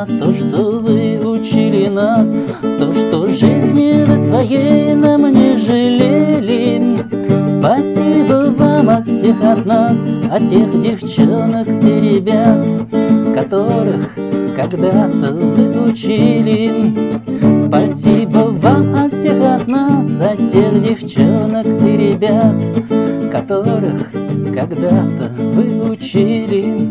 то, что вы учили нас, то, что жизни вы своей нам не жалели. Спасибо вам от всех от нас, от тех девчонок и ребят, которых когда-то вы учили. Спасибо вам от всех от нас, от тех девчонок и ребят, которых когда-то вы учили.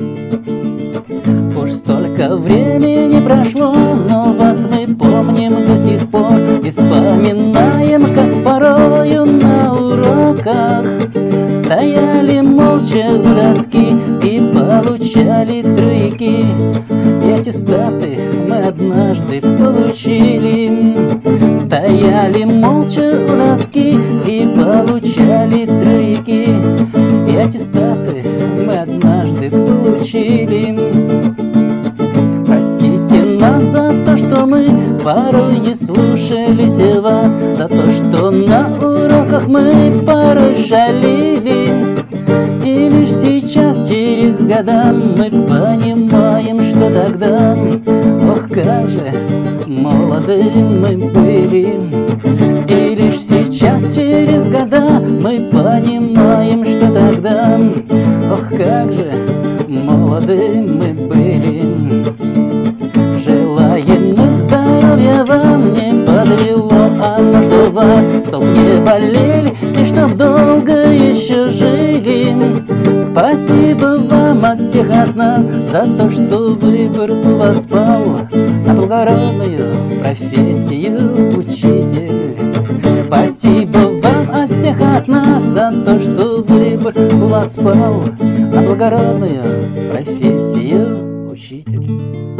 Уж столько времени прошло, но вас мы помним до сих пор и вспоминаем, как порою на уроках стояли молча у доски и получали тройки. И аттестаты мы однажды получили. Стояли молча у доски и получали тройки. И аттестаты мы однажды получили. Простите нас за то, что мы порой не слушались вас, за то, что на уроках мы порой шалили. И лишь сейчас, через года, мы понимаем, что тогда, ох, как же молоды мы были. И лишь сейчас, через года, мы понимаем, что тогда, ох, как же молоды мы были. Желаем мы здоровья вам, не подвело оно, что вас, чтоб не болели и чтоб долго еще жили. Спасибо вам от всех от нас за то, что выбор у вас пал на благородную профессию учитель. Спасибо вам от всех от нас за то, что выбор у вас пал на благородную профессию учитель.